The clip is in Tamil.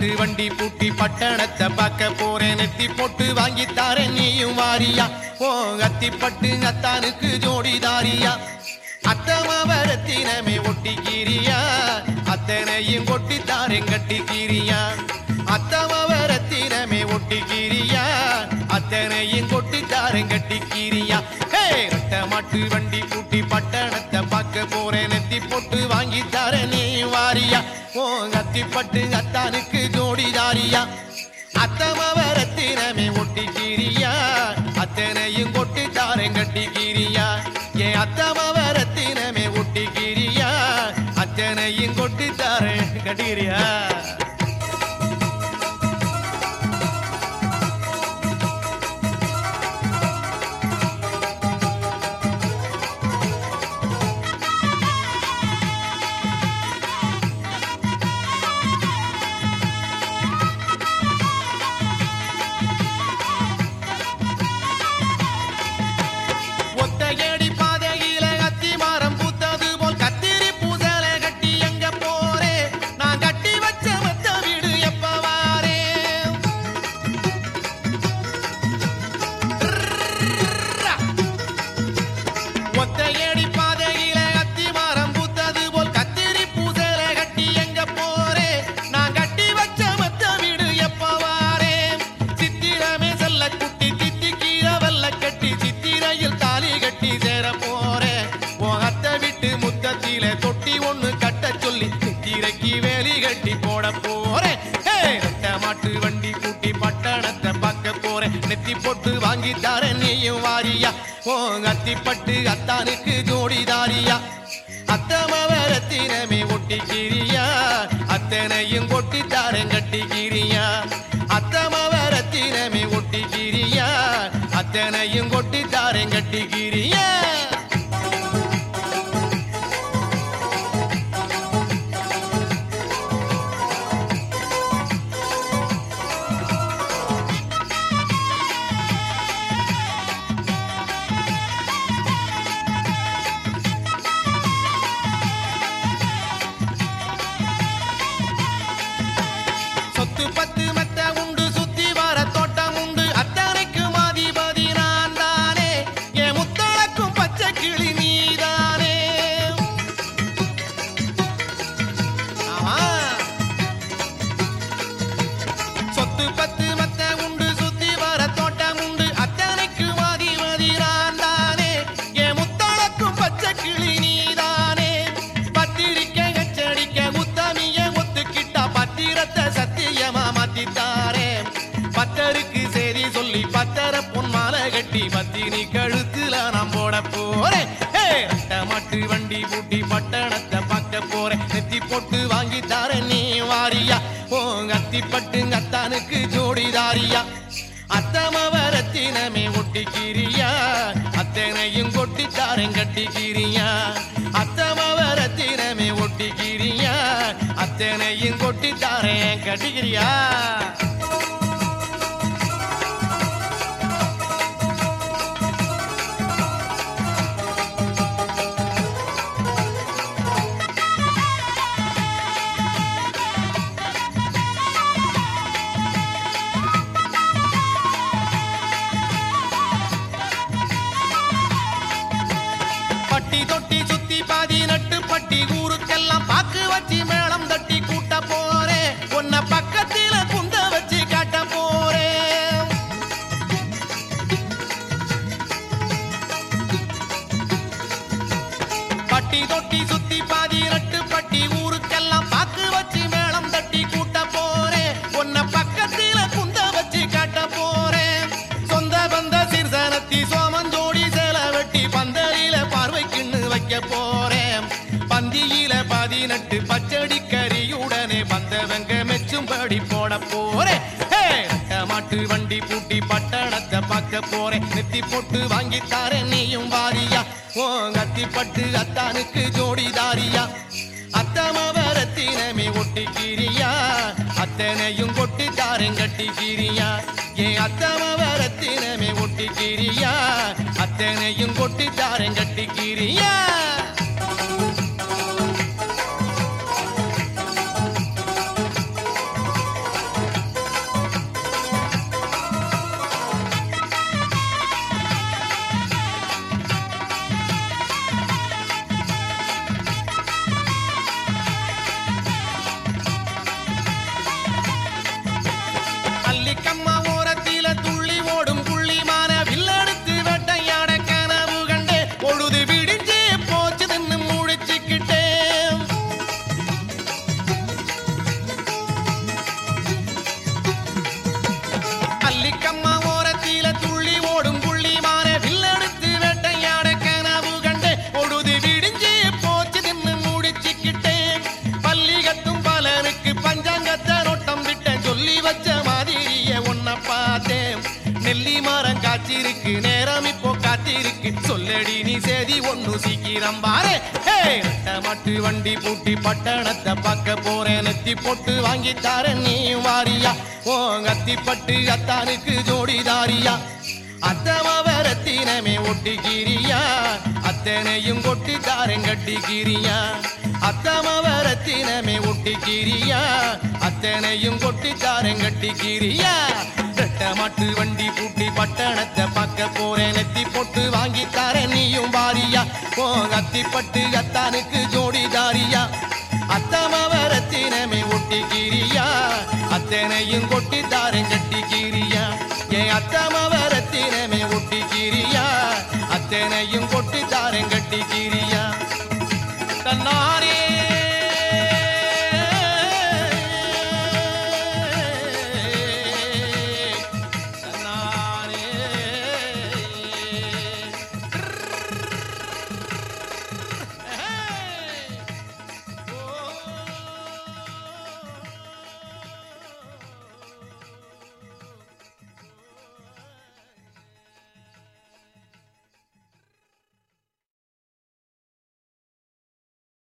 மாட்டு வண்டி பூட்டி பட்டணத்தை பார்க்க போறேன் நெத்தி போட்டு வாங்கித்தாரே நீயும் வாரியா ஓ அத்திப்பட்டு அத்தானுக்கு ஜோடிதாரியா அத்தமாவரத்தினமே ஒட்டிக்கிறியா அத்தனையும் கொட்டித்தாரேன் கட்டிக்கிறியா அத்தமாவரத்தினமே ஒட்டிக்கிறியா அத்தனையும் கொட்டித்தாரேன் கட்டிக்கிறியா ஹே ரெட்ட மாட்டு வண்டி பூட்டி பட்டணத்தை பார்க்க போறேன் நெத்தி போட்டு வாங்கித்தார நீ வாரியா ஓ அத்திப்பட்டு அத்தானுக்கு ஜோடிதாரியா அத்தமாவரத்தினமே ஒட்டிக்கிறியா அத்தனையும் கொட்டித்தாரேன் கட்டிக்கிறியா ஏன் அத்தமாவரத்தினமே ஒட்டிக்கிறியா அத்தனையும் கொட்டித்தாரேன் கட்டிக்கிறியா தொட்டி ஒண்ணு கட்ட சொல்லி நித்திரைக்கு வேலி கட்டி போட போறேன் ரெட்ட மாட்டு வண்டி பூட்டி பட்டணத்தை பார்க்க போறேன் நெத்தி போட்டு வாங்கித்தார நீயும் வாரியா ஓ அத்திப்பட்டு அத்தானுக்கு ஜோடிதாரியா அத்தமாவரத்தினமே ஒட்டிக்கிறியா அத்தனையும் கொட்டித்தாரேன் கட்டிக்கிறியா அத்தமாவரத்தினமே ஒட்டிக்கிறியா அத்தனையும் கொட்டித்தாரேன் கட்டிக்கிறியா பத்து மெத்த உண்டு சுத்தி வர தோட்டம் உண்டு அத்தனைக்கு மாதிபதி நான் தானே என் முத்தளக்கும் பச்சை கிளி நீதானே சொத்து பத்து மெத்த உண்டு சுத்தி வர தோட்டம் உண்டு அத்தனைக்கு மாதிபதி நான் தானே என் முத்தளக்கும் பச்சை கிளி நீதானே பத்திரிக்கை கச்சடிக்க முத்தமிய ஒத்துக்கிட்டா பத்திரத்தை சத்தியமா மாத்தித்தாரே பத்தருக்கு சரி சொல்லி பத்தர பொன்மாலை கட்டி பத்தினி கழுத்துல நான் போட போறேன் ரெட்ட மாட்டு வண்டி பூட்டி பட்டணத்தை பார்க்க போறேன் நெத்தி போட்டு வாங்கித்தார நீ வாரியா ஓ அத்திப்பட்டு அத்தானுக்கு ஜோடிதாரியா அத்தமாவரத்தினமே ஒட்டிக்கிறியா அத்தனையும் கொட்டித்தாரேன் கட்டிக்கிறியா அத்தமாவரத்தினமே ஒட்டிக்கிறியா அத்தனையும் கொட்டித்தாரேன் கட்டிக்கிறியா பட்டி தொட்டி சுத்தி பாதி நட்டு பட்டி ஊருக்கெல்லாம் பாக்கு வச்சு மேளம் தட்டி கூட்ட போறேன் உன்னை பக்கத்தில குந்த வச்சு காட்ட போறேன் பட்டி தொட்டி சுத்தி பாதி நட்டு பட்டி ஊருக்கெல்லாம் பாக்கு வச்சு மேளம் தட்டி கூட்ட போறேன் உன்னை பக்கத்தில குந்த வச்சு காட்ட போறேன் சொந்த பந்த சிறுசனத்தி சோமஞ்சோடி சேல வெட்டி பந்தரில பார்வைக்குன்னு வைக்க போறேன் பந்தியில 18 பச்சடி கறியுடனே வந்தவங்க மெச்சும்படி போட போறேன் மாட்டு வண்டி பூட்டி பட்டணத்தை பார்க்க போறேன் நெத்தி போட்டு வாங்கித்தாரே நீயும் வாரியா ஓ அத்திப்பட்டு அத்தானுக்கு ஜோடிதாரியா அத்தமாவரத்தினமே ஒட்டிக்கிறியா அத்தனையும் கொட்டித்தாரேன் கட்டிக்கிறியா ஏன் அத்தமாவரத்தினமே ஒட்டிக்கிறியா அத்தனையும் கொட்டித்தாரேன் கட்டிக்கிறியா பார்த்தேன் நெல்லி மரம் காய்ச்சிருக்கு நேரம் இப்போ காத்திருக்கு சொல்லடி நீ சேதி ஒண்ணு சீக்கிரம் பாரு மட்டு வண்டி பூட்டி பட்டணத்தை பார்க்க போறேன் நெத்தி போட்டு வாங்கித்தார நீ வாரியா ஓ அத்திப்பட்டு அத்தானுக்கு ஜோடிதாரியா அத்தமவரத்தினமே ஒட்டிக்கிறியா அத்தனையும் கொட்டி தாரங்கட்டிக்கிறியா அத்தமவரத்தினமே ஒட்டிக்கிறியா அத்தனையும் கொட்டி தாரங்கட்டிக்கிறியா மட்டு வண்டி பூட்டி பட்டணத்தை பார்க்க போறேன் நெத்தி போட்டு வாங்கித்தார நீயும் வாரியா ஓ அத்திப்பட்டு அத்தானுக்கு ஜோடிதாரியா அத்தமவரத்தினமே ஒட்டிக்கிறியா அத்தனையும் கொட்டி தாரங்கட்டிக்கிறியா ஏ அத்தமவரத்தினமே ஒட்டிக்கிறியா அத்தனையும் கொட்டி தாரங்கட்டிக்கிறியா